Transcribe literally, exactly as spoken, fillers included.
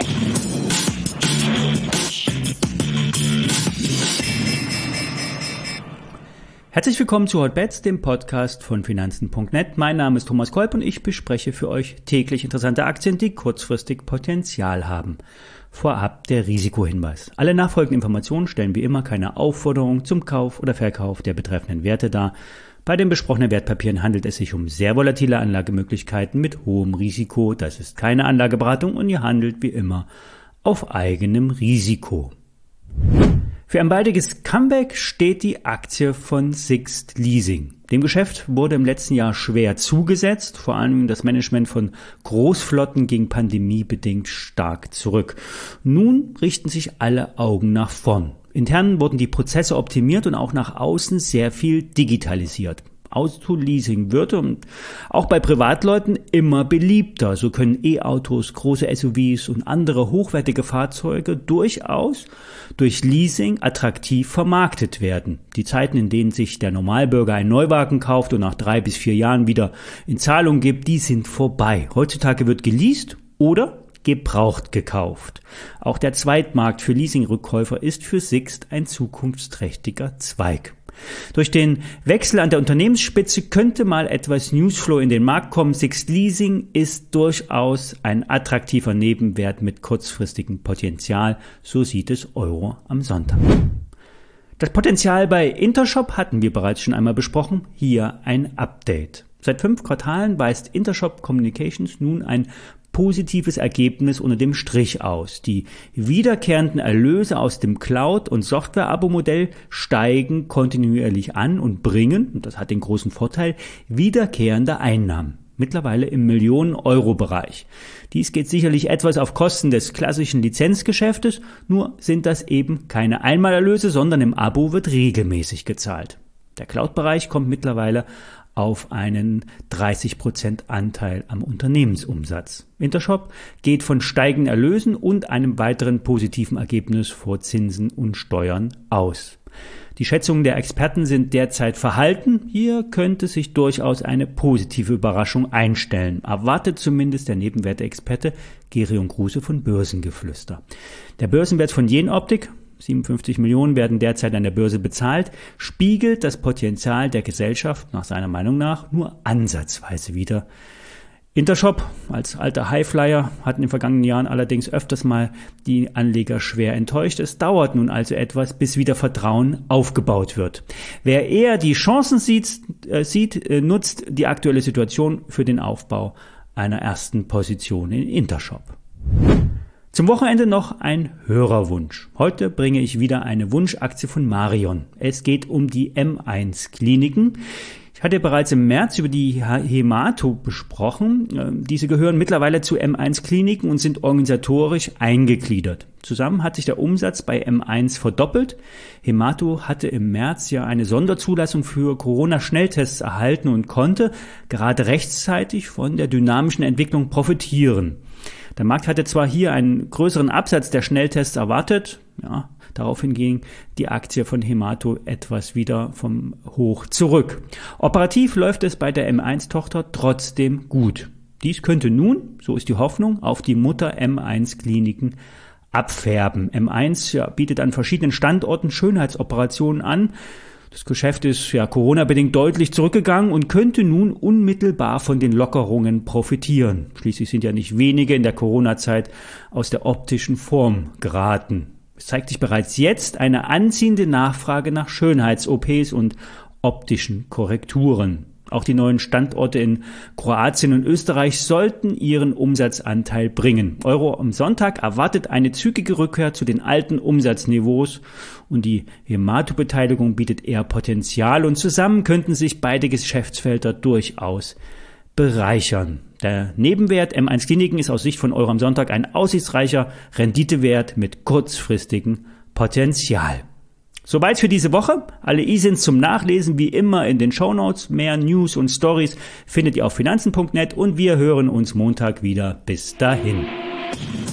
Herzlich willkommen zu Hotbets, dem Podcast von Finanzen punkt net. Mein Name ist Thomas Kolb und ich bespreche für euch täglich interessante Aktien, die kurzfristig Potenzial haben. Vorab der Risikohinweis. Alle nachfolgenden Informationen stellen wie immer keine Aufforderung zum Kauf oder Verkauf der betreffenden Werte dar. Bei den besprochenen Wertpapieren handelt es sich um sehr volatile Anlagemöglichkeiten mit hohem Risiko. Das ist keine Anlageberatung und ihr handelt wie immer auf eigenem Risiko. Für ein baldiges Comeback steht die Aktie von Sixt Leasing. Dem Geschäft wurde im letzten Jahr schwer zugesetzt, vor allem das Management von Großflotten ging pandemiebedingt stark zurück. Nun richten sich alle Augen nach vorn. Intern wurden die Prozesse optimiert und auch nach außen sehr viel digitalisiert. Autoleasing wird und auch bei Privatleuten immer beliebter. So können E-Autos, große S U Vs und andere hochwertige Fahrzeuge durchaus durch Leasing attraktiv vermarktet werden. Die Zeiten, in denen sich der Normalbürger einen Neuwagen kauft und nach drei bis vier Jahren wieder in Zahlung gibt, die sind vorbei. Heutzutage wird geleast oder gebraucht gekauft. Auch der Zweitmarkt für Leasingrückkäufer ist für Sixt ein zukunftsträchtiger Zweig. Durch den Wechsel an der Unternehmensspitze könnte mal etwas Newsflow in den Markt kommen. Sixt Leasing ist durchaus ein attraktiver Nebenwert mit kurzfristigem Potenzial. So sieht es Euro am Sonntag. Das Potenzial bei Intershop hatten wir bereits schon einmal besprochen. Hier ein Update. Seit fünf Quartalen weist Intershop Communications nun ein positives Ergebnis unter dem Strich aus. Die wiederkehrenden Erlöse aus dem Cloud- und Software-Abo-Modell steigen kontinuierlich an und bringen, und das hat den großen Vorteil, wiederkehrende Einnahmen. Mittlerweile im Millionen-Euro-Bereich. Dies geht sicherlich etwas auf Kosten des klassischen Lizenzgeschäftes, nur sind das eben keine Einmalerlöse, sondern im Abo wird regelmäßig gezahlt. Der Cloud-Bereich kommt mittlerweile auf einen dreißig Prozent Anteil am Unternehmensumsatz. Intershop geht von steigenden Erlösen und einem weiteren positiven Ergebnis vor Zinsen und Steuern aus. Die Schätzungen der Experten sind derzeit verhalten. Hier könnte sich durchaus eine positive Überraschung einstellen, erwartet zumindest der Nebenwertexperte Gerion Kruse von Börsengeflüster. Der Börsenwert von Jenoptik, siebenundfünfzig Millionen werden derzeit an der Börse bezahlt, spiegelt das Potenzial der Gesellschaft nach seiner Meinung nach nur ansatzweise wider. Intershop als alter Highflyer hat in den vergangenen Jahren allerdings öfters mal die Anleger schwer enttäuscht. Es dauert nun also etwas, bis wieder Vertrauen aufgebaut wird. Wer eher die Chancen sieht, äh, sieht äh, nutzt die aktuelle Situation für den Aufbau einer ersten Position in Intershop. Zum Wochenende noch ein Hörerwunsch. Heute bringe ich wieder eine Wunschaktie von Marion. Es geht um die M eins Kliniken. Ich hatte bereits im März über die Hemato besprochen. Diese gehören mittlerweile zu M eins Kliniken und sind organisatorisch eingegliedert. Zusammen hat sich der Umsatz bei M eins verdoppelt. Hemato hatte im März ja eine Sonderzulassung für Corona-Schnelltests erhalten und konnte gerade rechtzeitig von der dynamischen Entwicklung profitieren. Der Markt hatte zwar hier einen größeren Absatz der Schnelltests erwartet, ja, daraufhin ging die Aktie von Hemato etwas wieder vom Hoch zurück. Operativ läuft es bei der M eins Tochter trotzdem gut. Dies könnte nun, so ist die Hoffnung, auf die Mutter M eins Kliniken abfärben. M eins ja, bietet an verschiedenen Standorten Schönheitsoperationen an. Das Geschäft ist ja Corona-bedingt deutlich zurückgegangen und könnte nun unmittelbar von den Lockerungen profitieren. Schließlich sind ja nicht wenige in der Corona-Zeit aus der optischen Form geraten. Es zeigt sich bereits jetzt eine anziehende Nachfrage nach Schönheits-O Ps und optischen Korrekturen. Auch die neuen Standorte in Kroatien und Österreich sollten ihren Umsatzanteil bringen. Euro am Sonntag erwartet eine zügige Rückkehr zu den alten Umsatzniveaus und die Hemato-Beteiligung bietet eher Potenzial und zusammen könnten sich beide Geschäftsfelder durchaus bereichern. Der Nebenwert M eins Kliniken ist aus Sicht von Euro am Sonntag ein aussichtsreicher Renditewert mit kurzfristigem Potenzial. Soweit für diese Woche. Alle I S I Ns zum Nachlesen wie immer in den Shownotes. Mehr News und Stories findet ihr auf finanzen punkt net und wir hören uns Montag wieder. Bis dahin.